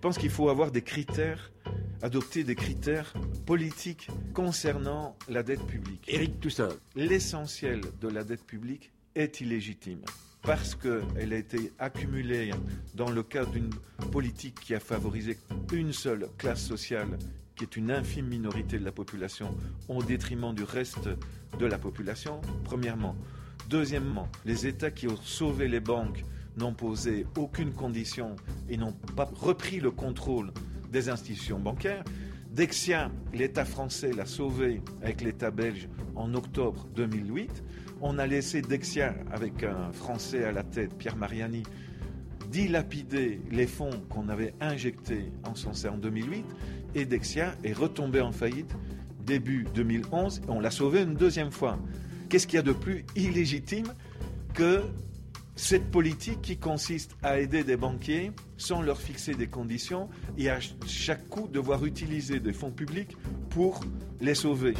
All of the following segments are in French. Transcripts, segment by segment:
pense qu'il faut avoir des critères, adopter des critères politiques concernant la dette publique. Éric Toussaint. L'essentiel de la dette publique est illégitime parce qu'elle a été accumulée dans le cadre d'une politique qui a favorisé une seule classe sociale, qui est une infime minorité de la population, au détriment du reste de la population, premièrement. Deuxièmement, les États qui ont sauvé les banques n'ont posé aucune condition et n'ont pas repris le contrôle des institutions bancaires. Dexia, l'État français l'a sauvé avec l'État belge en octobre 2008. On a laissé Dexia, avec un Français à la tête, Pierre Mariani, dilapider les fonds qu'on avait injectés en son sein en 2008. Et Dexia est retombé en faillite début 2011 et on l'a sauvé une deuxième fois. Qu'est-ce qu'il y a de plus illégitime que cette politique qui consiste à aider des banquiers sans leur fixer des conditions et à chaque coup devoir utiliser des fonds publics pour les sauver.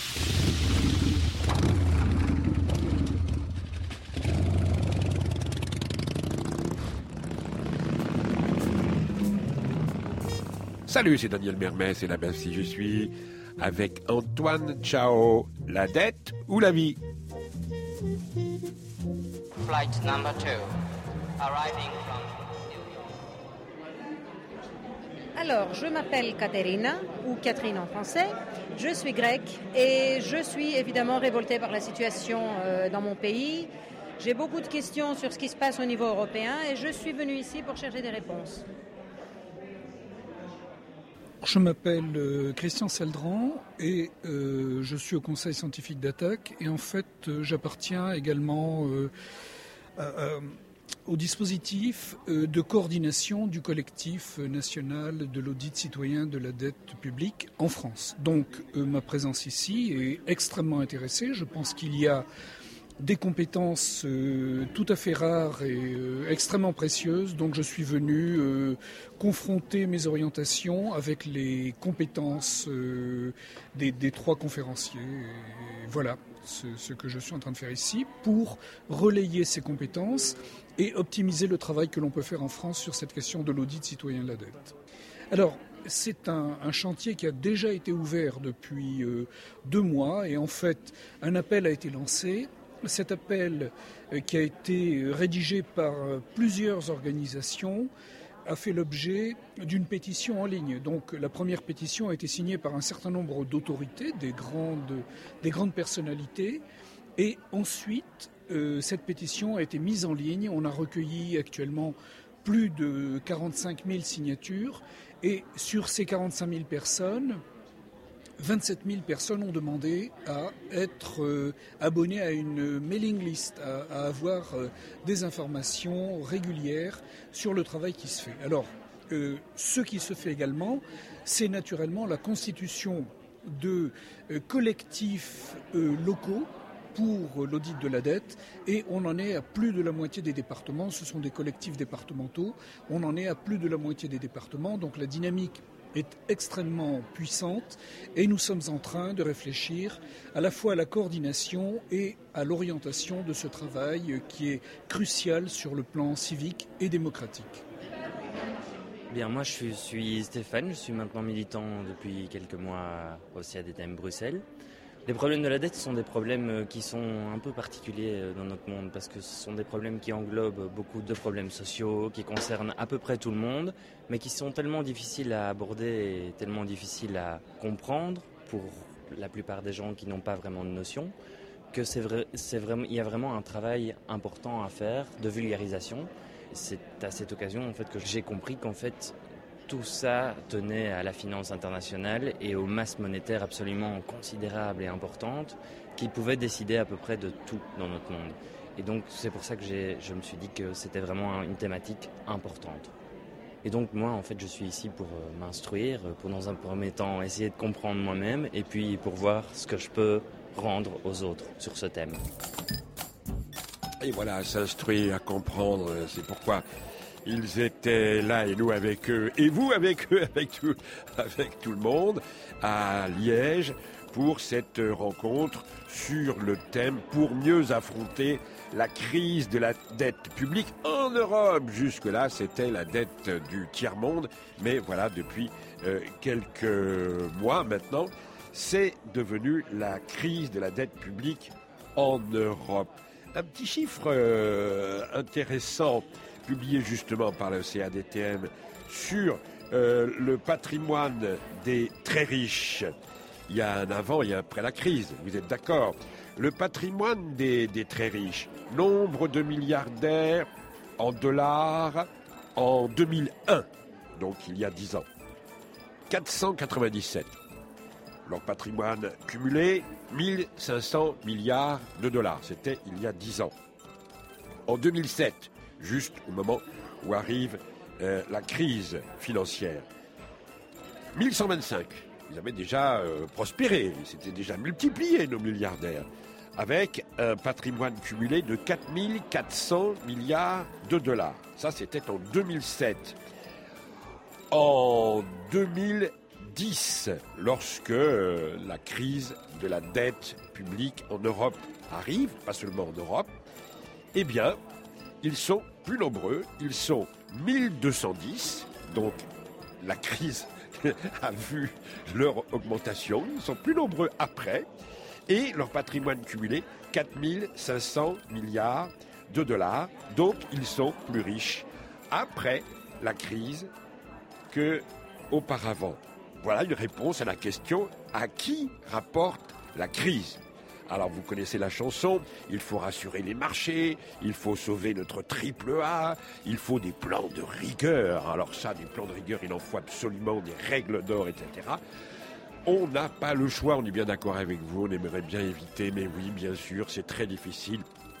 Salut, c'est Daniel Mermès et là-bas si je suis avec Antoine Chao. La dette ou la vie? Flight number 2, arriving from New York. Alors, je m'appelle Caterina, ou Catherine en français. Je suis grecque et je suis évidemment révoltée par la situation dans mon pays. J'ai beaucoup de questions sur ce qui se passe au niveau européen et je suis venue ici pour chercher des réponses. Je m'appelle Christian Seldran et je suis au Conseil scientifique d'attaque et en fait j'appartiens également au dispositif de coordination du collectif national de l'audit citoyen de la dette publique en France. Donc ma présence ici est extrêmement intéressée. Je pense qu'il y a des compétences tout à fait rares et extrêmement précieuses. Donc je suis venu confronter mes orientations avec les compétences des trois conférenciers. Et voilà ce que je suis en train de faire ici pour relayer ces compétences et optimiser le travail que l'on peut faire en France sur cette question de l'audit citoyen de la dette. Alors, c'est un chantier qui a déjà été ouvert depuis 2 mois et en fait, un appel a été lancé. Cet appel qui a été rédigé par plusieurs organisations a fait l'objet d'une pétition en ligne. Donc la première pétition a été signée par un certain nombre d'autorités, des grandes personnalités. Et ensuite, cette pétition a été mise en ligne. On a recueilli actuellement plus de 45 000 signatures. Et sur ces 45 000 personnes, 27 000 personnes ont demandé à être abonnées à une mailing list, à avoir des informations régulières sur le travail qui se fait. Alors, ce qui se fait également, c'est naturellement la constitution de collectifs locaux pour l'audit de la dette et on en est à plus de la moitié des départements. Ce sont des collectifs départementaux. On en est à plus de la moitié des départements. Donc la dynamique est extrêmement puissante et nous sommes en train de réfléchir à la fois à la coordination et à l'orientation de ce travail qui est crucial sur le plan civique et démocratique. Bien, moi je suis Stéphane, je suis maintenant militant depuis quelques mois au CADTM Bruxelles. Les problèmes de la dette sont des problèmes qui sont un peu particuliers dans notre monde parce que ce sont des problèmes qui englobent beaucoup de problèmes sociaux, qui concernent à peu près tout le monde, mais qui sont tellement difficiles à aborder et tellement difficiles à comprendre pour la plupart des gens qui n'ont pas vraiment de notion, que il y a vraiment un travail important à faire de vulgarisation. C'est à cette occasion en fait, que j'ai compris qu'en fait, tout ça tenait à la finance internationale et aux masses monétaires absolument considérables et importantes qui pouvaient décider à peu près de tout dans notre monde. Et donc c'est pour ça que je me suis dit que c'était vraiment une thématique importante. Et donc moi en fait je suis ici pour m'instruire, pour dans un premier temps essayer de comprendre moi-même et puis pour voir ce que je peux rendre aux autres sur ce thème. Et voilà, s'instruire, comprendre, c'est pourquoi ils étaient là et nous avec eux, et vous avec eux, avec tout le monde, à Liège, pour cette rencontre sur le thème « Pour mieux affronter la crise de la dette publique en Europe ». Jusque-là, c'était la dette du tiers-monde, mais voilà, depuis quelques mois maintenant, c'est devenu la crise de la dette publique en Europe. Un petit chiffre intéressant, publié justement par le CADTM sur le patrimoine des très riches. Il y a un avant et un après la crise, vous êtes d'accord? Le patrimoine des très riches, nombre de milliardaires en dollars en 2001, donc il y a 10 ans, 497. Leur patrimoine cumulé, 1500 milliards de dollars. C'était il y a 10 ans. En 2007, juste au moment où arrive la crise financière, 1125. Ils avaient déjà prospéré, ils s'étaient déjà multipliés, nos milliardaires, avec un patrimoine cumulé de 4400 milliards de dollars. Ça, c'était en 2007. En 2010, lorsque la crise de la dette publique en Europe arrive, pas seulement en Europe, eh bien, ils sont plus nombreux, ils sont 1210, donc la crise a vu leur augmentation, ils sont plus nombreux après, et leur patrimoine cumulé, 4500 milliards de dollars, donc ils sont plus riches après la crise qu'auparavant. Voilà une réponse à la question « À qui rapporte la crise ?» Alors vous connaissez la chanson, il faut rassurer les marchés, il faut sauver notre triple A, il faut des plans de rigueur. Alors ça, des plans de rigueur, il en faut absolument, des règles d'or, etc. On n'a pas le choix, on est bien d'accord avec vous, on aimerait bien éviter, mais oui, bien sûr, c'est très difficile.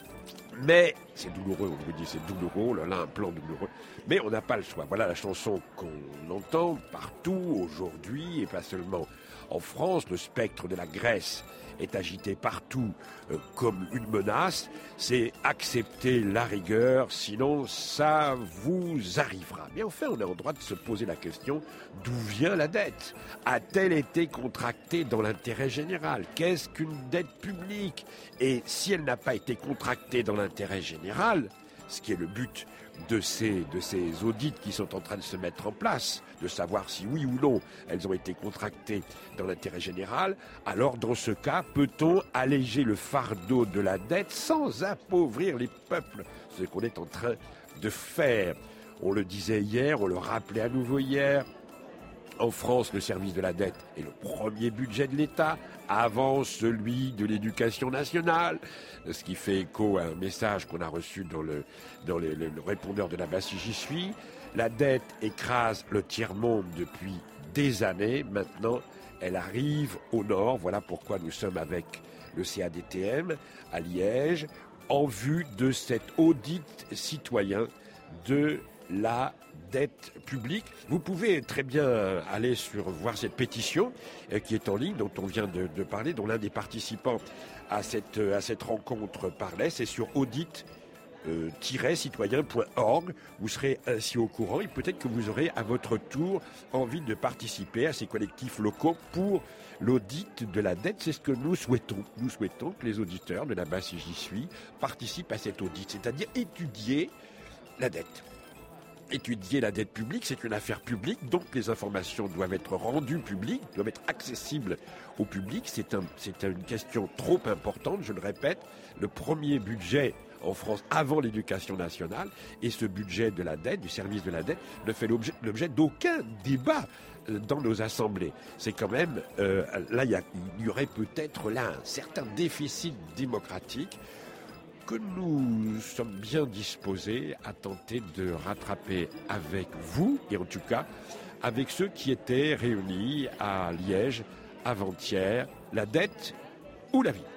Mais c'est douloureux, on vous dit c'est douloureux, là un plan douloureux, mais on n'a pas le choix. Voilà la chanson qu'on entend partout aujourd'hui, et pas seulement en France. Le spectre de la Grèce est agité partout comme une menace. C'est accepter la rigueur, sinon ça vous arrivera. Mais enfin, on a le droit de se poser la question, d'où vient la dette? A-t-elle été contractée dans l'intérêt général? Qu'est-ce qu'une dette publique? Et si elle n'a pas été contractée dans l'intérêt général, ce qui est le but de ces audits qui sont en train de se mettre en place, de savoir si oui ou non elles ont été contractées dans l'intérêt général, alors dans ce cas, peut-on alléger le fardeau de la dette sans appauvrir les peuples? Ce qu'on est en train de faire. On le disait hier, on le rappelait à nouveau hier. En France, le service de la dette est le premier budget de l'État, avant celui de l'éducation nationale, ce qui fait écho à un message qu'on a reçu dans le répondeur de la BACI J'y suis. La dette écrase le tiers-monde depuis des années. Maintenant, elle arrive au nord. Voilà pourquoi nous sommes avec le CADTM à Liège, en vue de cet audit citoyen de la dette publique. Vous pouvez très bien aller voir cette pétition qui est en ligne, dont on vient de parler, dont l'un des participants à cette rencontre parlait. C'est sur audit-citoyen.org. Vous serez ainsi au courant et peut-être que vous aurez à votre tour envie de participer à ces collectifs locaux pour l'audit de la dette. C'est ce que nous souhaitons. Nous souhaitons que les auditeurs de la BACI J'y suis participent à cet audit, c'est-à-dire étudier la dette. Étudier la dette publique, c'est une affaire publique, donc les informations doivent être rendues publiques, doivent être accessibles au public. C'est une question trop importante, je le répète. Le premier budget en France avant l'éducation nationale, et ce budget de la dette, du service de la dette, ne fait l'objet d'aucun débat dans nos assemblées. C'est quand même, là, il y aurait peut-être là un certain déficit démocratique que nous sommes bien disposés à tenter de rattraper avec vous, et en tout cas avec ceux qui étaient réunis à Liège avant-hier. La dette ou la vie?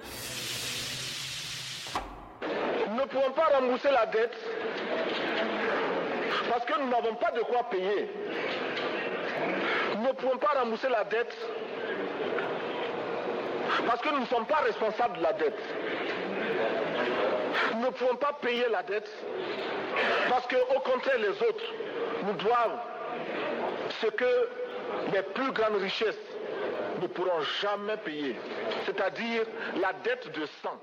Nous ne pouvons pas rembourser la dette parce que nous n'avons pas de quoi payer. Nous ne pouvons pas rembourser la dette parce que nous ne sommes pas responsables de la dette. Nous ne pouvons pas payer la dette parce qu'au contraire, les autres nous doivent ce que les plus grandes richesses ne pourront jamais payer, c'est-à-dire la dette de sang.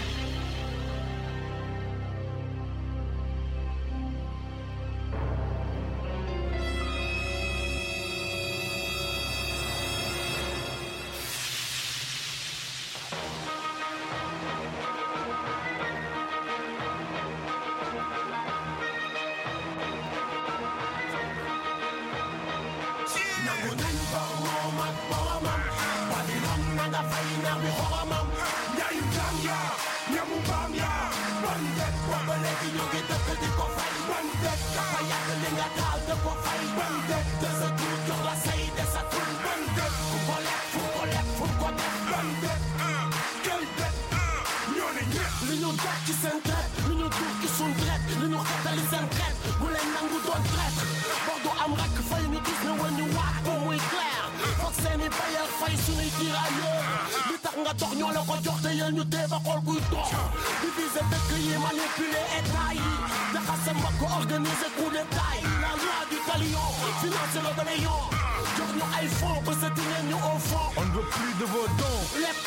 On ne veut plus de vos dons.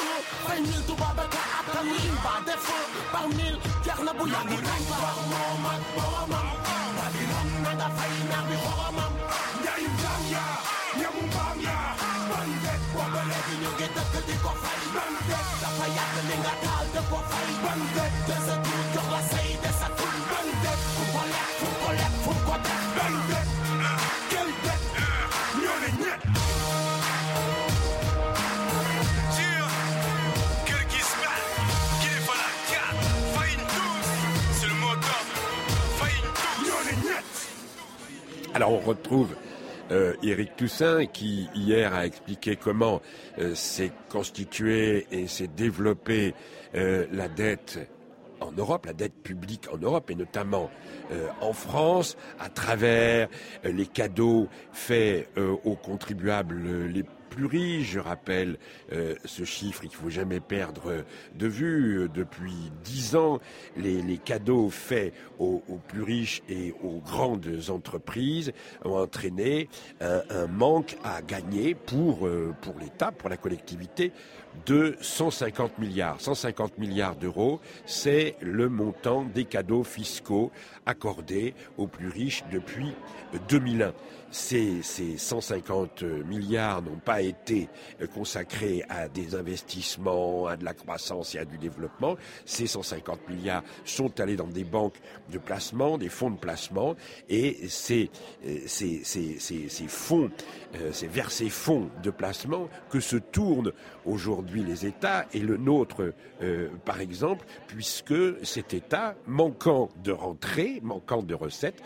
Alors on retrouve Éric Toussaint qui hier a expliqué comment s'est constituée et s'est développée la dette en Europe, la dette publique en Europe et notamment en France à travers les cadeaux faits aux contribuables les plus riches. Je rappelle ce chiffre qu'il ne faut jamais perdre de vue. Depuis 10 ans, les cadeaux faits aux plus riches et aux grandes entreprises ont entraîné un manque à gagner pour l'État, pour la collectivité, de 150 milliards. 150 milliards d'euros, c'est le montant des cadeaux fiscaux accordés aux plus riches depuis 2001. Ces 150 milliards n'ont pas été consacrés à des investissements, à de la croissance et à du développement. Ces 150 milliards sont allés dans des banques de placement, des fonds de placement, et ces fonds, vers ces fonds de placement que se tournent aujourd'hui les États, et le nôtre par exemple, puisque cet État, manquant de rentrées, manquant de recettes,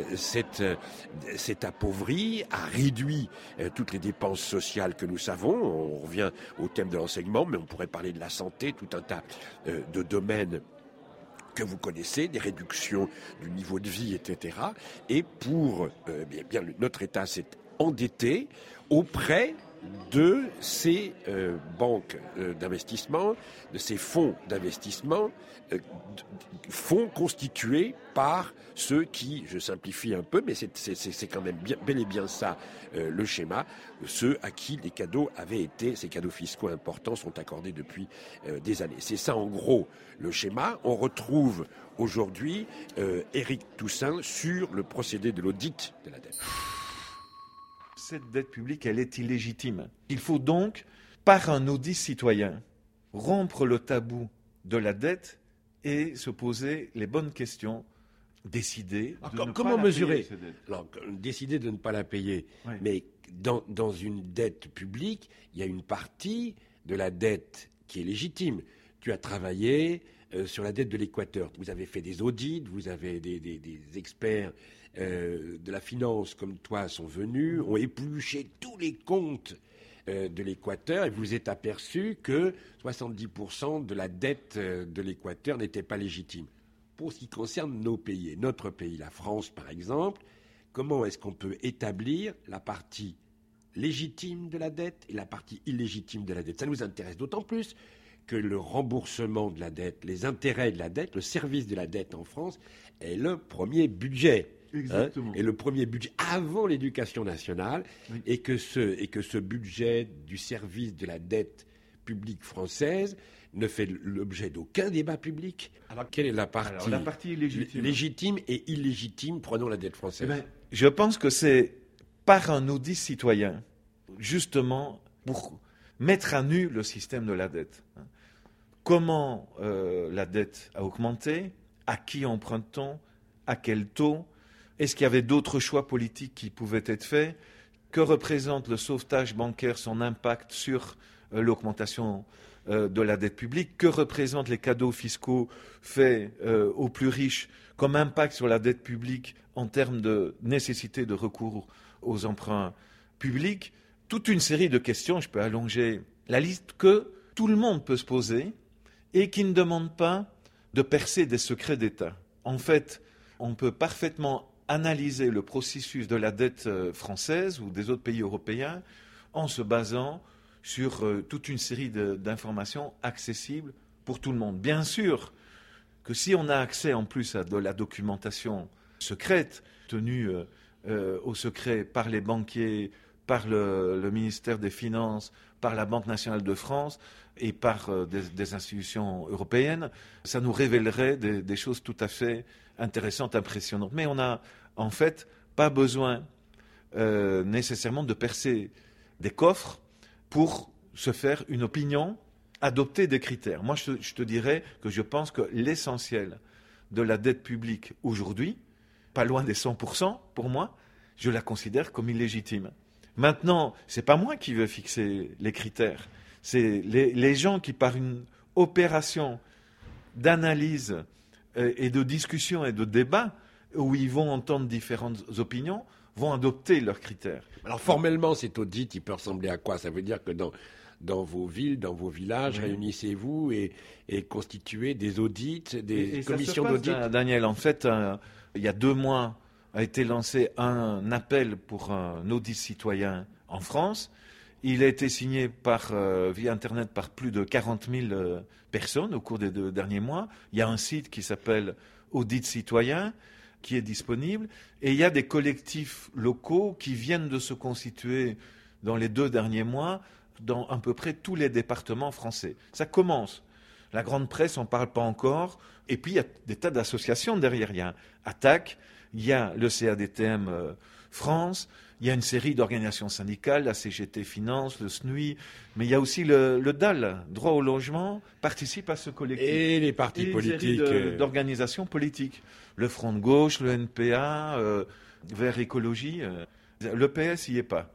s'est appauvri, a réduit toutes les dépenses sociales que nous savons. On revient au thème de l'enseignement, mais on pourrait parler de la santé, tout un tas de domaines que vous connaissez, des réductions du niveau de vie, etc. Et pour notre État s'est endetté auprès de ces banques d'investissement, de ces fonds d'investissement, fonds constitués par ceux qui, je simplifie un peu, mais c'est quand même bel et bien ça le schéma, ceux à qui les cadeaux avaient été, ces cadeaux fiscaux importants sont accordés depuis des années. C'est ça en gros le schéma. On retrouve aujourd'hui Éric Toussaint sur le procédé de l'audit de la dette. Cette dette publique, elle est illégitime. Il faut donc, par un audit citoyen, rompre le tabou de la dette et se poser les bonnes questions, décider de ne comment pas mesurer payer cette dette. Alors, décider de ne pas la payer, Oui. mais dans une dette publique, il y a une partie de la dette qui est légitime. Tu as travaillé sur la dette de l'Équateur. Vous avez fait des audits, vous avez des experts de la finance comme toi sont venus, ont épluché tous les comptes de l'Équateur et vous êtes aperçu que 70% de la dette de l'Équateur n'était pas légitime. Pour ce qui concerne nos pays, notre pays, la France par exemple, comment est-ce qu'on peut établir la partie légitime de la dette et la partie illégitime de la dette? Ça nous intéresse d'autant plus que le remboursement de la dette, les intérêts de la dette, le service de la dette en France est le premier budget Exactement. Et le premier budget avant l'éducation nationale, Oui. et que ce budget du service de la dette publique française ne fait l'objet d'aucun débat public. Alors, quelle est la partie, Alors, la partie légitime. légitime et illégitime, prenons la dette française. Je pense que c'est par un audit citoyen, justement, pour mettre à nu le système de la dette. Comment la dette a augmenté, à qui emprunte-t-on, à quel taux, est-ce qu'il y avait d'autres choix politiques qui pouvaient être faits, que représente le sauvetage bancaire, son impact sur l'augmentation de la dette publique, que représentent les cadeaux fiscaux faits aux plus riches comme impact sur la dette publique en termes de nécessité de recours aux emprunts publics, toute une série de questions, je peux allonger la liste, que tout le monde peut se poser et qui ne demandent pas de percer des secrets d'État. En fait, on peut parfaitement analyser le processus de la dette française ou des autres pays européens en se basant sur toute une série d'informations accessibles pour tout le monde. Bien sûr que si on a accès en plus à de la documentation secrète, tenue au secret par les banquiers, par le ministère des Finances, par la Banque nationale de France et par des institutions européennes, ça nous révélerait des choses tout à fait intéressantes, impressionnantes. Mais on n'a en fait pas besoin nécessairement de percer des coffres pour se faire une opinion, adopter des critères. Moi, je te dirais que je pense que l'essentiel de la dette publique aujourd'hui, pas loin des 100% pour moi, je la considère comme illégitime. Maintenant, ce n'est pas moi qui veux fixer les critères. C'est les gens qui, par une opération d'analyse et de discussion et de débat, où ils vont entendre différentes opinions, vont adopter leurs critères. Alors formellement, cet audit, il peut ressembler à quoi? Ça veut dire que dans vos villes, dans vos villages, réunissez-vous et constituez des audits, des commissions d'audit. Daniel, en fait, il y a 2 mois, a été lancé un appel pour un audit citoyen en France. Il a été signé via Internet par plus de 40 000 personnes au cours des 2 derniers mois. Il y a un site qui s'appelle Audit Citoyen qui est disponible. Et il y a des collectifs locaux qui viennent de se constituer dans les 2 derniers mois dans à peu près tous les départements français. Ça commence. La grande presse n'en parle pas encore. Et puis, il y a des tas d'associations derrière. Il y a ATTAC, il y a le CADTM France, il y a une série d'organisations syndicales, la CGT Finance, le SNUI, mais il y a aussi le DAL, Droit au logement, participe à ce collectif. Et les partis politiques. Une série d'organisations politiques. Le Front de gauche, le NPA, Vert Écologie. Le PS n'y est pas.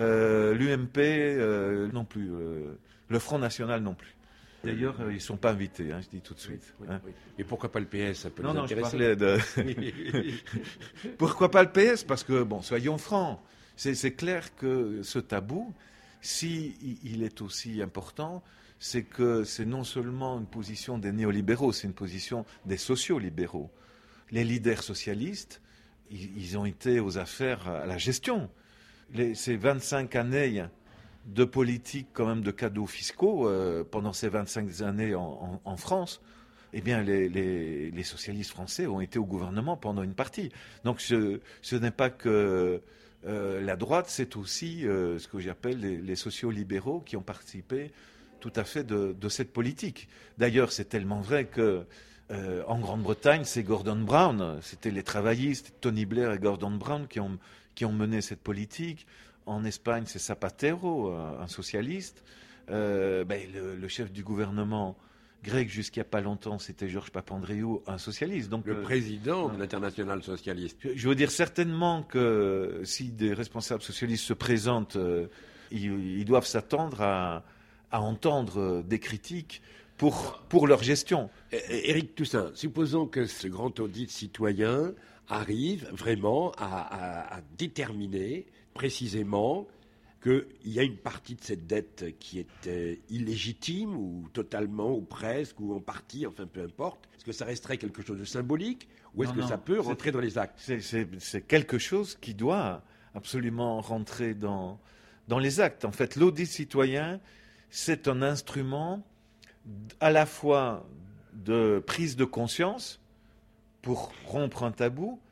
L'UMP non plus. Le Front National non plus. D'ailleurs, ils ne sont pas invités, je dis tout de suite. Oui. Et pourquoi pas le PS? Ça peut nous Non, intéresser. je parlais de... Pourquoi pas le PS? Parce que, soyons francs, c'est clair que ce tabou, il est aussi important, c'est que c'est non seulement une position des néolibéraux, c'est une position des sociolibéraux. Les leaders socialistes, ils ont été aux affaires, à la gestion. Ces 25 années de politique quand même de cadeaux fiscaux pendant ces 25 années en France, eh bien les socialistes français ont été au gouvernement pendant une partie. Donc ce n'est pas que la droite, c'est aussi ce que j'appelle les sociolibéraux qui ont participé tout à fait de cette politique. D'ailleurs, c'est tellement vrai que en Grande-Bretagne, c'est Gordon Brown, c'était les travaillistes, Tony Blair et Gordon Brown qui ont mené cette politique. En Espagne, c'est Zapatero, un socialiste. Le chef du gouvernement grec, jusqu'il n'y a pas longtemps, c'était Georges Papandréou, un socialiste. Donc, le président de l'Internationale socialiste. Je veux dire certainement que si des responsables socialistes se présentent, ils doivent s'attendre à entendre des critiques pour leur gestion. Éric Toussaint, supposons que ce grand audit citoyen arrive vraiment à déterminer précisément qu'il y a une partie de cette dette qui est illégitime ou totalement ou presque ou en partie, enfin peu importe. Est-ce que ça resterait quelque chose de symbolique ou est-ce que ça peut rentrer dans les actes? C'est quelque chose qui doit absolument rentrer dans les actes. En fait, l'audit citoyen, c'est un instrument à la fois de prise de conscience pour rompre un tabou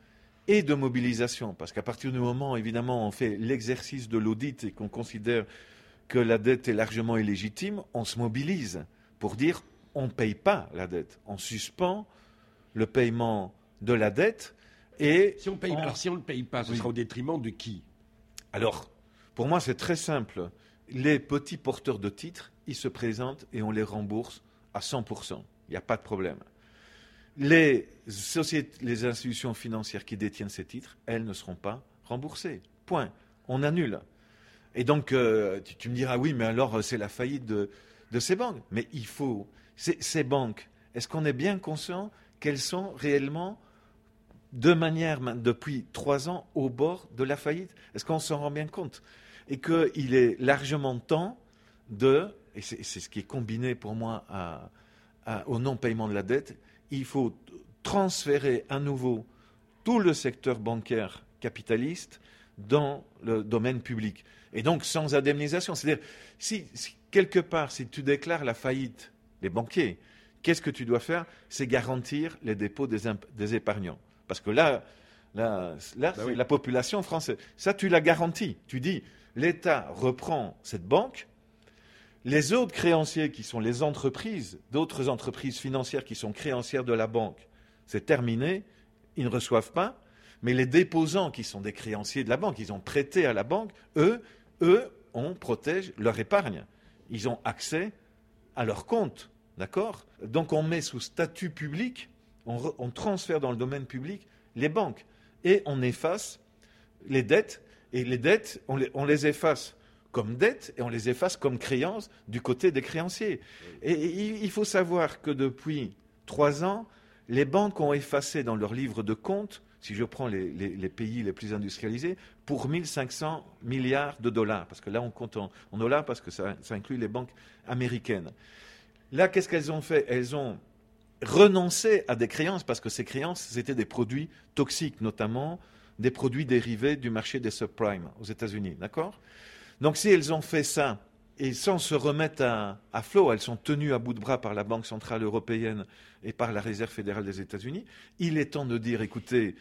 et de mobilisation. Parce qu'à partir du moment, évidemment, on fait l'exercice de l'audit et qu'on considère que la dette est largement illégitime, on se mobilise pour dire on ne paye pas la dette. On suspend le paiement de la dette. Et si on ne paye pas, ce sera au détriment de qui? Alors, pour moi, c'est très simple. Les petits porteurs de titres, ils se présentent et on les rembourse à 100%. Il n'y a pas de problème. Les institutions financières qui détiennent ces titres, elles ne seront pas remboursées. Point. On annule. Et donc, tu me diras, oui, mais alors c'est la faillite de ces banques. Mais il faut... Ces banques, est-ce qu'on est bien conscient qu'elles sont réellement, depuis 3 ans, au bord de la faillite? Est-ce qu'on s'en rend bien compte? Et qu'il est largement temps et c'est ce qui est combiné pour moi au non-paiement de la dette, il faut transférer à nouveau tout le secteur bancaire capitaliste dans le domaine public. Et donc sans indemnisation. C'est-à-dire, si quelque part, si tu déclares la faillite des banquiers, qu'est-ce que tu dois faire? C'est garantir les dépôts des épargnants. Parce que là c'est la population française. Ça, tu la garantis. Tu dis, l'État reprend cette banque. Les autres créanciers qui sont les entreprises, d'autres entreprises financières qui sont créancières de la banque, c'est terminé, ils ne reçoivent pas. Mais les déposants qui sont des créanciers de la banque, ils ont prêté à la banque, eux, on protège leur épargne. Ils ont accès à leur compte, d'accord? Donc on met sous statut public, on transfère dans le domaine public les banques et on efface les dettes. Et les dettes, on les efface comme dettes et on les efface comme créances du côté des créanciers. Et il faut savoir que depuis 3 ans, les banques ont effacé dans leur livre de compte, si je prends les pays les plus industrialisés, pour 1500 milliards de dollars. Parce que là, on compte en dollars parce que ça inclut les banques américaines. Là, qu'est-ce qu'elles ont fait? Elles ont renoncé à des créances parce que ces créances, c'était des produits toxiques, notamment des produits dérivés du marché des subprimes aux États-Unis. D'accord? Donc, si elles ont fait ça et sans se remettre à flot, elles sont tenues à bout de bras par la Banque centrale européenne et par la Réserve fédérale des États-Unis, il est temps de dire, écoutez,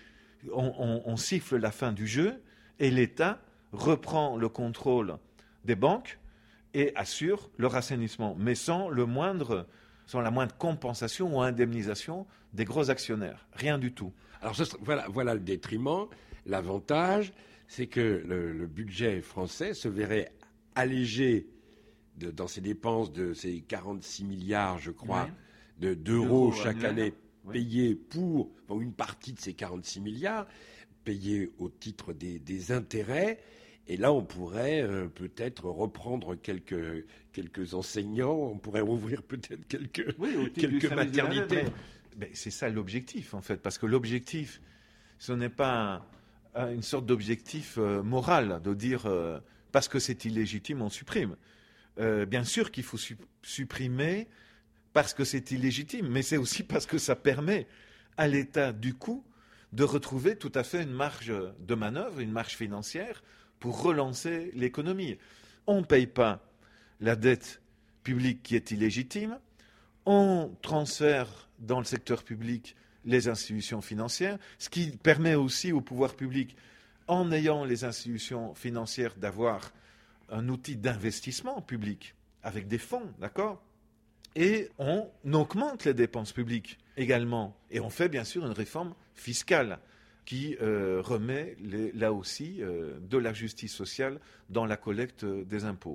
on siffle la fin du jeu et l'État reprend le contrôle des banques et assure leur assainissement, mais sans la moindre compensation ou indemnisation des gros actionnaires. Rien du tout. Alors voilà le détriment. L'avantage, c'est que le budget français se verrait allégé dans ses dépenses de ces 46 milliards, je crois, d'euros chaque année payés pour une partie de ces 46 milliards, payés au titre des intérêts. Et là, on pourrait peut-être reprendre quelques enseignants, on pourrait ouvrir peut-être quelques maternités. Mais c'est ça l'objectif, en fait, parce que l'objectif, ce n'est pas une sorte d'objectif moral, de dire parce que c'est illégitime, on supprime. Bien sûr qu'il faut supprimer parce que c'est illégitime, mais c'est aussi parce que ça permet à l'État, du coup, de retrouver tout à fait une marge de manœuvre, une marge financière pour relancer l'économie. On ne paye pas la dette publique qui est illégitime, on transfère dans le secteur public les institutions financières, ce qui permet aussi au pouvoir public, en ayant les institutions financières, d'avoir un outil d'investissement public avec des fonds, d'accord? Et on augmente les dépenses publiques également. Et on fait bien sûr une réforme fiscale qui remet là aussi de la justice sociale dans la collecte des impôts.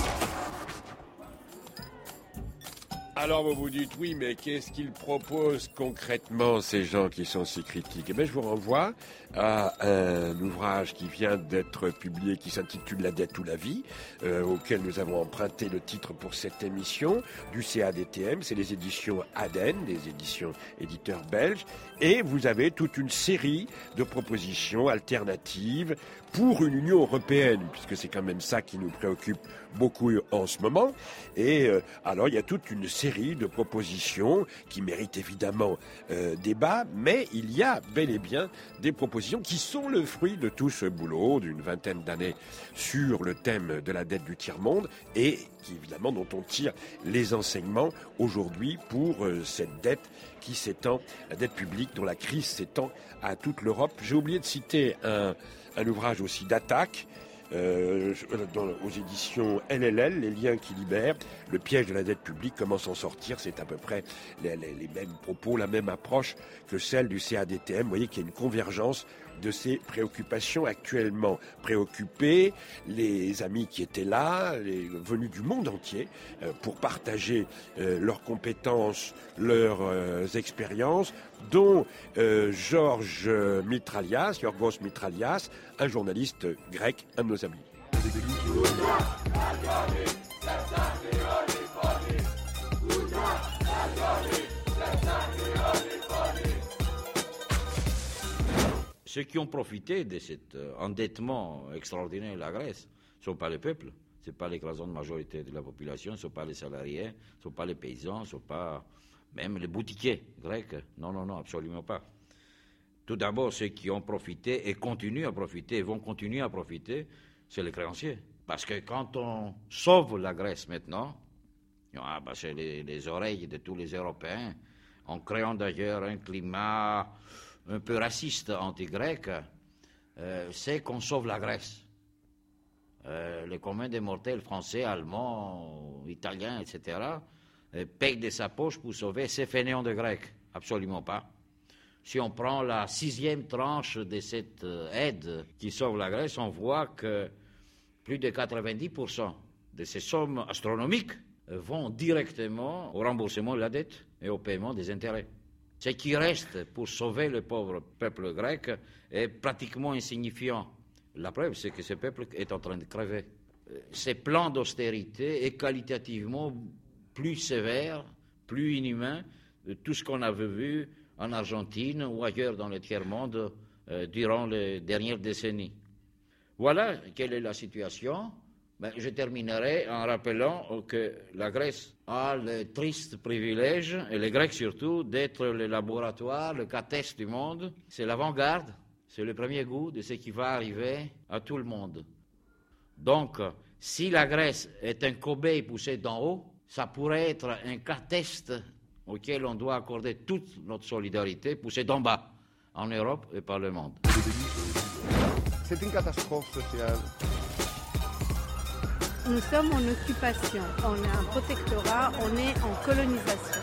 Alors vous vous dites, oui, mais qu'est-ce qu'ils proposent concrètement, ces gens qui sont si critiques? Eh bien, je vous renvoie à un ouvrage qui vient d'être publié, qui s'intitule « La dette ou la vie », auquel nous avons emprunté le titre pour cette émission, du CADTM, c'est les éditions Aden, des éditions éditeurs belges, et vous avez toute une série de propositions alternatives pour une Union européenne, puisque c'est quand même ça qui nous préoccupe beaucoup en ce moment. Et alors, il y a toute une série série de propositions qui méritent évidemment débat, mais il y a bel et bien des propositions qui sont le fruit de tout ce boulot d'une vingtaine d'années sur le thème de la dette du tiers-monde et qui, évidemment, dont on tire les enseignements aujourd'hui pour cette dette qui s'étend, la dette publique dont la crise s'étend à toute l'Europe. J'ai oublié de citer un ouvrage aussi d'attaque aux éditions LLL, Les liens qui libèrent, le piège de la dette publique, comment s'en sortir. C'est à peu près les mêmes propos, la même approche que celle du CADTM. Vous voyez qu'il y a une convergence de ces préoccupations actuellement préoccupées. Les amis qui étaient là, venus du monde entier pour partager leurs compétences, leurs expériences, dont Yorgos Mitralias, un journaliste grec, un de nos amis. Ceux qui ont profité de cet endettement extraordinaire de la Grèce ne sont pas les peuples, ce ne sont pas l'écrasante majorité de la population, ce ne sont pas les salariés, ce ne sont pas les paysans, ce ne sont pas même les boutiquiers grecs. Non, absolument pas. Tout d'abord, ceux qui ont profité et continuent à profiter et vont continuer à profiter, c'est les créanciers. Parce que quand on sauve la Grèce maintenant, c'est les oreilles de tous les Européens, en créant d'ailleurs un climat un peu raciste anti-grec, c'est qu'on sauve la Grèce. Les communs des mortels français, allemands, italiens, etc., payent de sa poche pour sauver ces fainéants de Grecs. Absolument pas. Si on prend la 6e tranche de cette aide qui sauve la Grèce, on voit que plus de 90% de ces sommes astronomiques vont directement au remboursement de la dette et au paiement des intérêts. Ce qui reste pour sauver le pauvre peuple grec est pratiquement insignifiant. La preuve, c'est que ce peuple est en train de crever. Ces plans d'austérité est qualitativement plus sévère, plus inhumain de tout ce qu'on avait vu en Argentine ou ailleurs dans le tiers-monde durant les dernières décennies. Voilà quelle est la situation. Je terminerai en rappelant que la Grèce a le triste privilège, et les Grecs surtout, d'être le laboratoire, le catès du monde. C'est l'avant-garde, c'est le premier goût de ce qui va arriver à tout le monde. Donc, si la Grèce est un cobaye poussé d'en haut, ça pourrait être un catès auquel on doit accorder toute notre solidarité, poussé d'en bas, en Europe et par le monde. C'est une catastrophe sociale. Nous sommes en occupation, on est un protectorat, on est en colonisation.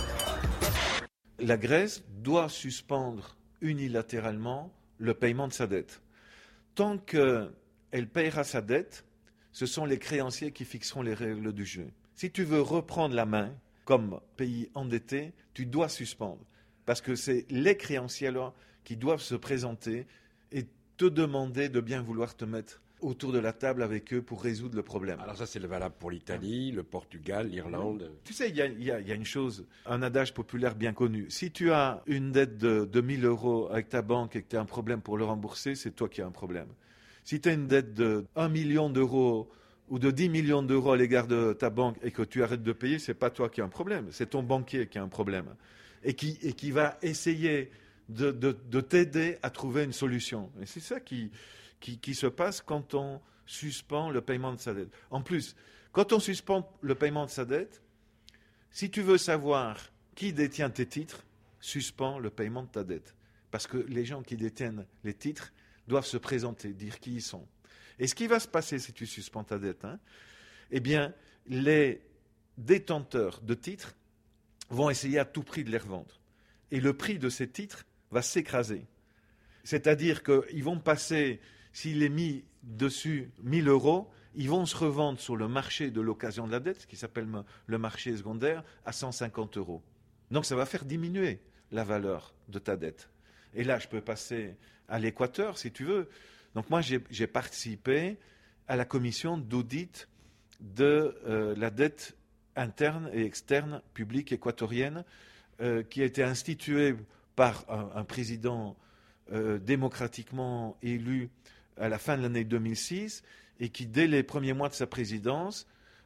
La Grèce doit suspendre unilatéralement le paiement de sa dette. Tant qu'elle paiera sa dette, ce sont les créanciers qui fixeront les règles du jeu. Si tu veux reprendre la main comme pays endetté, tu dois suspendre. Parce que c'est les créanciers là qui doivent se présenter et te demander de bien vouloir te mettre autour de la table avec eux pour résoudre le problème. Alors ça, c'est valable pour l'Italie, le Portugal, l'Irlande. Tu sais, il y a une chose, un adage populaire bien connu. Si tu as une dette de 1 000 € avec ta banque et que tu as un problème pour le rembourser, c'est toi qui as un problème. Si tu as une dette de 1 million d'euros ou de 10 millions d'euros à l'égard de ta banque et que tu arrêtes de payer, c'est pas toi qui as un problème, c'est ton banquier qui a un problème. Et qui va essayer de t'aider à trouver une solution. Et c'est ça qui se passe quand on suspend le paiement de sa dette. En plus, quand on suspend le paiement de sa dette, si tu veux savoir qui détient tes titres, suspends le paiement de ta dette. Parce que les gens qui détiennent les titres doivent se présenter, dire qui ils sont. Et ce qui va se passer si tu suspends ta dette, eh bien, les détenteurs de titres vont essayer à tout prix de les revendre. Et le prix de ces titres va s'écraser. C'est-à-dire qu'ils vont passer, s'il est mis dessus 1 000 €, ils vont se revendre sur le marché de l'occasion de la dette, ce qui s'appelle le marché secondaire, à 150 €. Donc ça va faire diminuer la valeur de ta dette. Et là, je peux passer à l'Équateur, si tu veux. Donc moi, j'ai participé à la commission d'audit de la dette interne et externe publique équatorienne qui a été instituée par un président démocratiquement élu à la fin de l'année 2006 et qui, dès les premiers mois de sa présidence,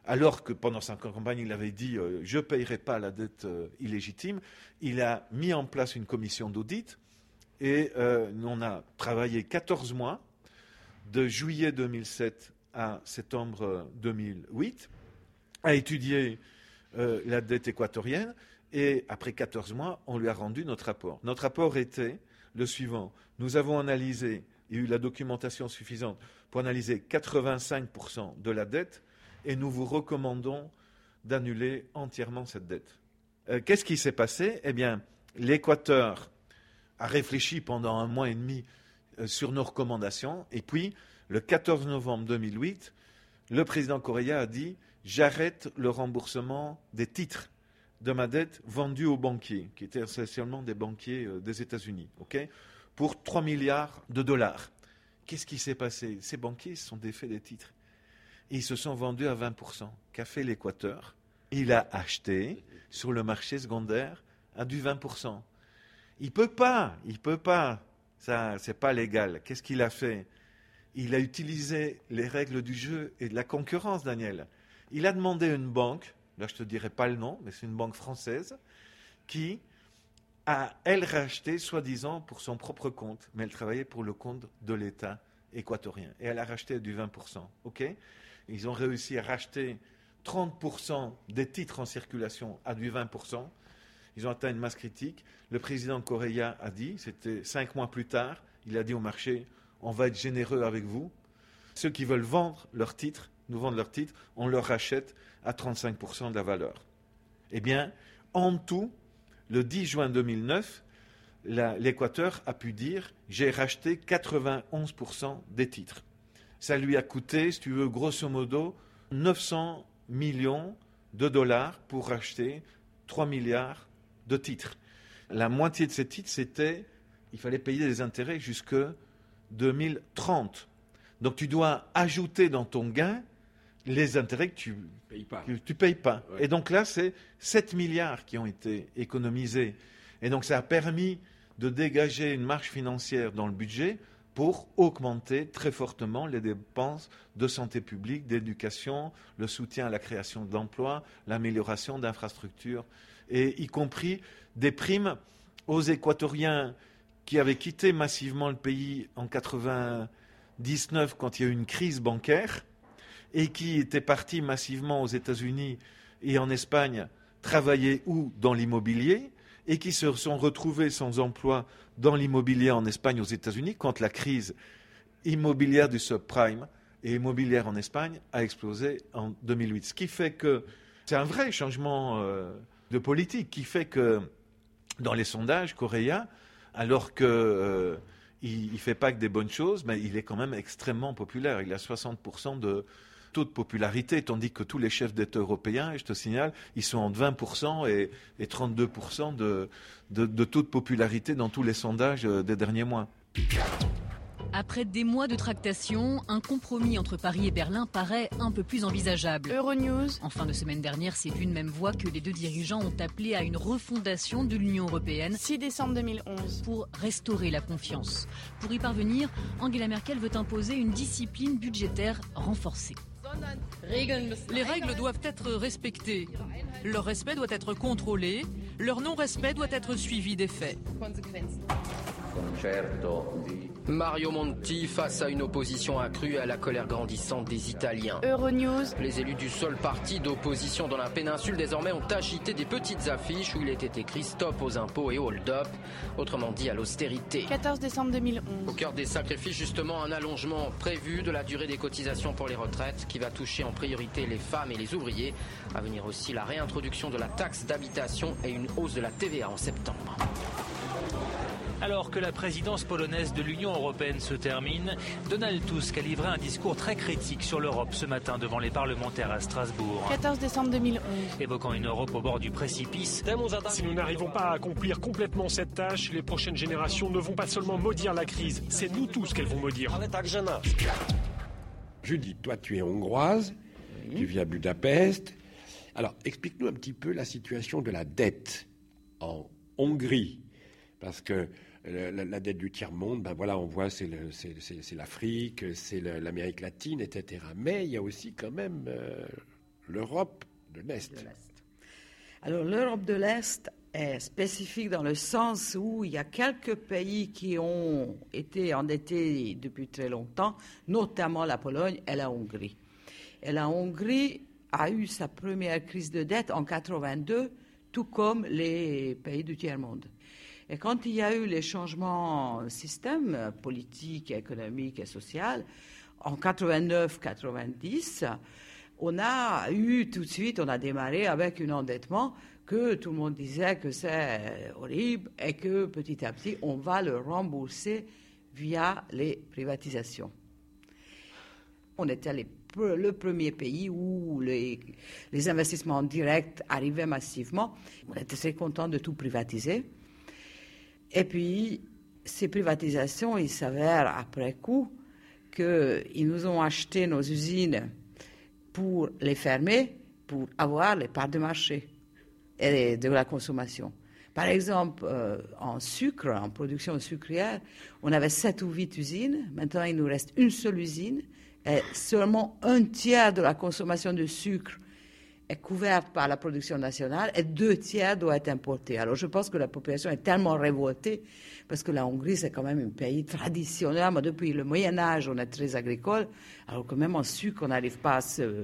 alors que pendant sa campagne, il avait dit « je ne payerai pas la dette illégitime », il a mis en place une commission d'audit et on a travaillé 14 mois, de juillet 2007 à septembre 2008, à étudier la dette équatorienne. Et après 14 mois, on lui a rendu notre rapport. Notre rapport était le suivant. Nous avons analysé, il y a eu la documentation suffisante pour analyser 85% de la dette et nous vous recommandons d'annuler entièrement cette dette. Qu'est-ce qui s'est passé ? Eh bien, l'Équateur a réfléchi pendant 1 mois et demi sur nos recommandations et puis, le 14 novembre 2008, le président Correa a dit « j'arrête le remboursement des titres de ma dette vendue aux banquiers, qui étaient essentiellement des banquiers des États-Unis, pour 3 milliards de dollars. Qu'est-ce qui s'est passé ? Ces banquiers se sont défaits des titres. Et ils se sont vendus à 20%. Qu'a fait l'Équateur ? Il a acheté sur le marché secondaire à du 20%. Il peut pas. Ça, c'est pas légal. Qu'est-ce qu'il a fait ? Il a utilisé les règles du jeu et de la concurrence, Daniel. Il a demandé à une banque, là je ne te dirai pas le nom, mais c'est une banque française, qui a, elle, racheté, soi-disant, pour son propre compte, mais elle travaillait pour le compte de l'État équatorien. Et elle a racheté à du 20%. Ils ont réussi à racheter 30% des titres en circulation à du 20%. Ils ont atteint une masse critique. Le président Correa a dit, c'était 5 mois plus tard, il a dit au marché, on va être généreux avec vous. Ceux qui veulent vendre leurs titres, nous vendent leurs titres, on leur rachète à 35% de la valeur. Eh bien, en tout, le 10 juin 2009, l'Équateur a pu dire « j'ai racheté 91% des titres ». Ça lui a coûté, si tu veux, grosso modo, 900 millions de dollars pour racheter 3 milliards de titres. La moitié de ces titres, il fallait payer des intérêts jusque 2030. Donc tu dois ajouter dans ton gain les intérêts que tu ne payes pas. Ouais. Et donc là, c'est 7 milliards qui ont été économisés. Et donc ça a permis de dégager une marge financière dans le budget pour augmenter très fortement les dépenses de santé publique, d'éducation, le soutien à la création d'emplois, l'amélioration d'infrastructures, et y compris des primes aux Équatoriens qui avaient quitté massivement le pays en 1999 quand il y a eu une crise bancaire et qui étaient partis massivement aux États-Unis et en Espagne travailler ou dans l'immobilier et qui se sont retrouvés sans emploi dans l'immobilier en Espagne, aux États-Unis, quand la crise immobilière du subprime et immobilière en Espagne a explosé en 2008. Ce qui fait que c'est un vrai changement de politique qui fait que dans les sondages, Correa, alors qu'il ne fait pas que des bonnes choses, mais il est quand même extrêmement populaire. Il a 60% de taux de popularité, tandis que tous les chefs d'État européens, et je te signale, ils sont entre 20% et 32% de taux de popularité dans tous les sondages des derniers mois. Après des mois de tractation, un compromis entre Paris et Berlin paraît un peu plus envisageable. Euronews. En fin de semaine dernière, c'est d'une même voix que les deux dirigeants ont appelé à une refondation de l'Union européenne. 6 décembre 2011. Pour restaurer la confiance. Pour y parvenir, Angela Merkel veut imposer une discipline budgétaire renforcée. Les règles doivent être respectées. Leur respect doit être contrôlé. Leur non-respect doit être suivi des faits. Mario Monti face à une opposition accrue et à la colère grandissante des Italiens. Euronews. Les élus du seul parti d'opposition dans la péninsule désormais ont agité des petites affiches où il était écrit « Stop aux impôts et hold-up », autrement dit à l'austérité. 14 décembre 2011. Au cœur des sacrifices, justement, un allongement prévu de la durée des cotisations pour les retraites qui va toucher en priorité les femmes et les ouvriers. À venir aussi la réintroduction de la taxe d'habitation et une hausse de la TVA en septembre. Alors que la présidence polonaise de l'Union européenne se termine, Donald Tusk a livré un discours très critique sur l'Europe ce matin devant les parlementaires à Strasbourg. 14 décembre 2011. Évoquant une Europe au bord du précipice. Si nous n'arrivons pas à accomplir complètement cette tâche, les prochaines générations ne vont pas seulement maudire la crise, c'est nous tous qu'elles vont maudire. Judith, toi tu es hongroise, tu vis à Budapest. Alors explique-nous un petit peu la situation de la dette en Hongrie. Parce que la dette du tiers-monde, ben voilà, on voit c'est l'Afrique, c'est l'Amérique latine, etc. Mais il y a aussi quand même l'Europe de l'Est. Alors l'Europe de l'Est est spécifique dans le sens où il y a quelques pays qui ont été endettés depuis très longtemps, notamment la Pologne et la Hongrie. Et la Hongrie a eu sa première crise de dette en 1982, tout comme les pays du tiers-monde. Et quand il y a eu les changements de système politique, économique et social, en 89-90, on a eu tout de suite, on a démarré avec un endettement que tout le monde disait que c'est horrible et que petit à petit, on va le rembourser via les privatisations. On était le premier pays où les investissements directs arrivaient massivement. On était très contents de tout privatiser. Et puis, ces privatisations, il s'avère après coup qu'ils nous ont acheté nos usines pour les fermer, pour avoir les parts de marché et de la consommation. Par exemple, en sucre, en production sucrière, on avait 7 ou 8 usines. Maintenant, il nous reste une seule usine. Et seulement un tiers de la consommation de sucre est couverte par la production nationale et 2 tiers doit être importé. Alors, je pense que la population est tellement révoltée parce que la Hongrie, c'est quand même un pays traditionnel. Mais depuis le Moyen-Âge, on est très agricole, alors que même en sucre, on n'arrive pas à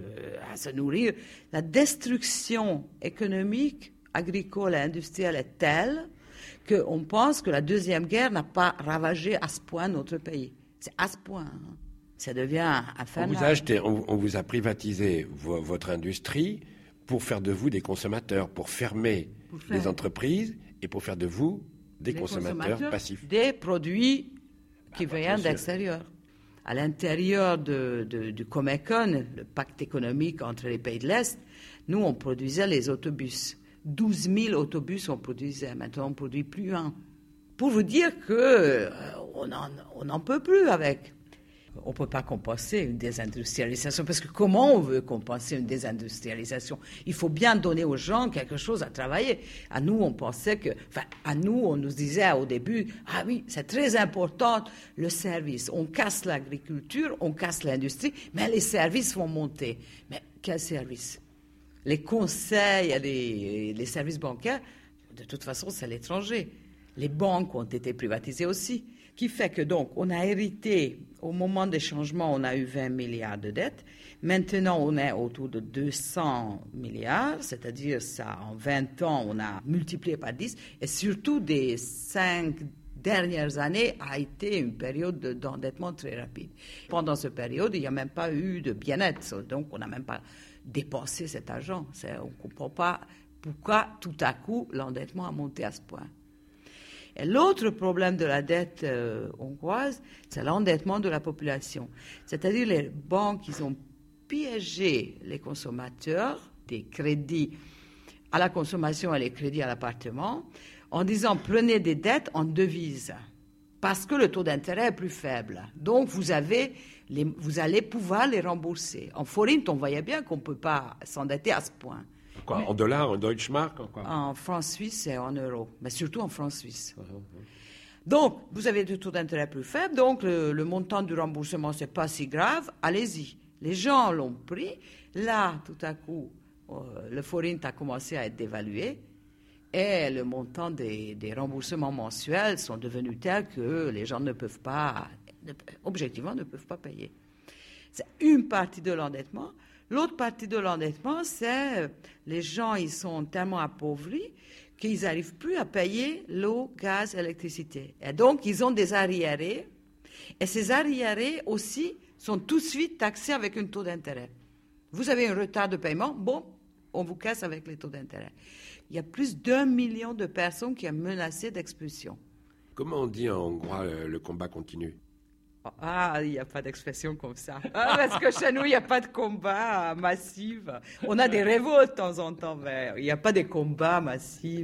se nourrir. La destruction économique, agricole et industrielle est telle qu'on pense que la Deuxième Guerre n'a pas ravagé à ce point notre pays. C'est à ce point. Hein. Ça devient infernal. On vous a privatisé votre industrie pour faire de vous des consommateurs, pour fermer les entreprises et pour faire de vous des consommateurs passifs. Des produits qui viennent d'extérieur. À l'intérieur du Comecon, le pacte économique entre les pays de l'Est, nous, on produisait les autobus. 12 000 autobus, on produisait. Maintenant, on ne produit plus un. Pour vous dire qu'on n'en peut plus avec. On ne peut pas compenser une désindustrialisation, parce que comment on veut compenser une désindustrialisation? Il faut bien donner aux gens quelque chose à travailler. À nous, on pensait on nous disait au début, ah oui, c'est très important le service. On casse l'agriculture, on casse l'industrie, mais les services vont monter. Mais quels services? Les conseils et les services bancaires, de toute façon, c'est l'étranger. Les banques ont été privatisées aussi. Qui fait que donc, on a hérité, au moment des changements, on a eu 20 milliards de dettes. Maintenant, on est autour de 200 milliards, c'est-à-dire ça, en 20 ans, on a multiplié par 10. Et surtout, des 5 dernières années a été une période d'endettement très rapide. Pendant cette période, il n'y a même pas eu de bien-être, donc on n'a même pas dépensé cet argent. On ne comprend pas pourquoi, tout à coup, l'endettement a monté à ce point. Et l'autre problème de la dette hongroise, c'est l'endettement de la population. C'est-à-dire les banques, ils ont piégé les consommateurs des crédits à la consommation et les crédits à l'appartement en disant prenez des dettes en devises parce que le taux d'intérêt est plus faible. Donc vous allez pouvoir les rembourser. En forint, on voyait bien qu'on ne peut pas s'endetter à ce point. Quoi, en dollars, en Deutschmark? En francs suisses et en euros, mais surtout en francs suisses. Donc, vous avez des taux d'intérêt plus faibles, donc le montant du remboursement, ce n'est pas si grave, allez-y. Les gens l'ont pris, là, tout à coup, le forint a commencé à être dévalué, et le montant des remboursements mensuels sont devenus tels que les gens objectivement, ne peuvent pas payer. C'est une partie de l'endettement. L'autre partie de l'endettement, c'est les gens, ils sont tellement appauvris qu'ils n'arrivent plus à payer l'eau, gaz, électricité. Et donc, ils ont des arriérés. Et ces arriérés aussi sont tout de suite taxés avec un taux d'intérêt. Vous avez un retard de paiement, bon, on vous casse avec les taux d'intérêt. Il y a plus d'1 million de personnes qui sont menacées d'expulsion. Comment on dit en hongrois le combat continue? Ah, il n'y a pas d'expression comme ça. Parce que chez nous, il n'y a pas de combat massif. On a des révoltes de temps en temps, mais il n'y a pas de combat massif.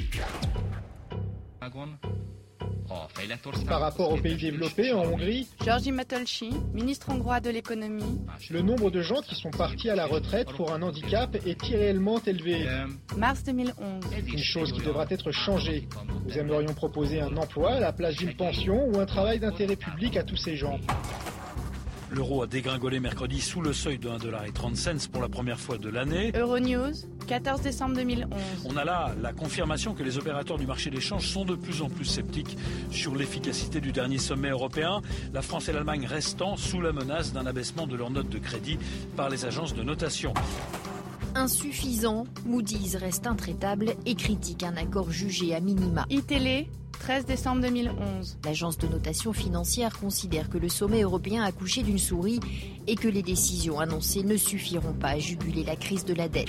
Par rapport aux pays développés, en Hongrie, György Matolcsi, ministre hongrois de l'économie. Le nombre de gens qui sont partis à la retraite pour un handicap est irréellement élevé. Mars 2011. Une chose qui devra être changée. Nous aimerions proposer un emploi à la place d'une pension ou un travail d'intérêt public à tous ces gens. L'euro a dégringolé mercredi sous le seuil de 1,30 $ pour la première fois de l'année. Euronews, 14 décembre 2011. On a là la confirmation que les opérateurs du marché des changes sont de plus en plus sceptiques sur l'efficacité du dernier sommet européen. La France et l'Allemagne restant sous la menace d'un abaissement de leurs notes de crédit par les agences de notation. Insuffisant, Moody's reste intraitable et critique un accord jugé à minima. iTélé, 13 décembre 2011. L'agence de notation financière considère que le sommet européen a accouché d'une souris et que les décisions annoncées ne suffiront pas à juguler la crise de la dette.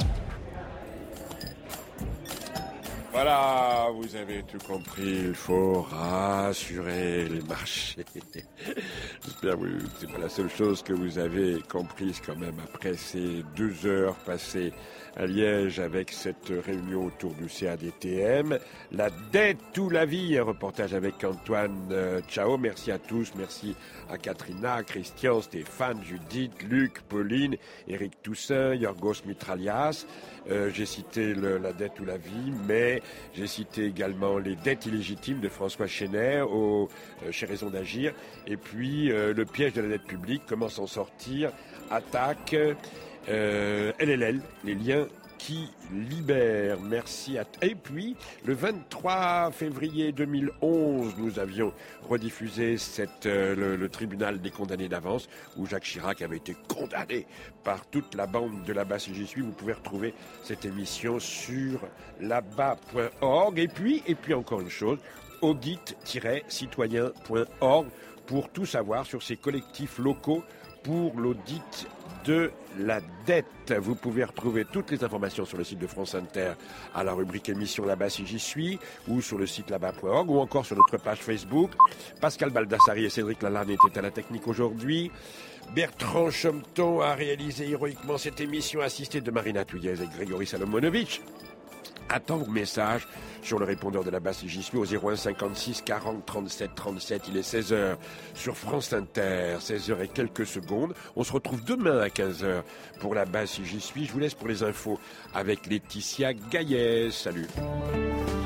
Voilà, vous avez tout compris, il faut rassurer les marchés. J'espère que c'est pas la seule chose que vous avez comprise quand même après ces 2 heures passées à Liège avec cette réunion autour du CADTM. La dette ou la vie, un reportage avec Antoine Ciao. Merci à tous, merci à Katrina, Christian, Stéphane, Judith, Luc, Pauline, Eric Toussaint, Yorgos Mitralias. J'ai cité la dette ou la vie, mais j'ai cité également les dettes illégitimes de François Chenet chez Raison d'Agir. Et puis le piège de la dette publique, comment s'en sortir, attaque, LLL, les liens qui libèrent. Merci à... Et puis, le 23 février 2011, nous avions rediffusé le tribunal des condamnés d'avance, où Jacques Chirac avait été condamné par toute la bande de là-bas si j'y suis. Vous pouvez retrouver cette émission sur là-bas.org. Et puis encore une chose, audit-citoyen.org pour tout savoir sur ces collectifs locaux pour l'audit de la dette. Vous pouvez retrouver toutes les informations sur le site de France Inter à la rubrique émission là-bas si j'y suis, ou sur le site là-bas.org, ou encore sur notre page Facebook. Pascal Baldassari et Cédric Lalanne étaient à la technique aujourd'hui. Bertrand Chometon a réalisé héroïquement cette émission, assisté de Marina Touillez et Grégory Salomonovitch. Attends vos messages sur le répondeur de la base si j'y suis au 01 56 40 37 37. Il est 16h sur France Inter, 16h et quelques secondes. On se retrouve demain à 15h pour la base si j'y suis. Je vous laisse pour les infos avec Laetitia Gaillet. Salut.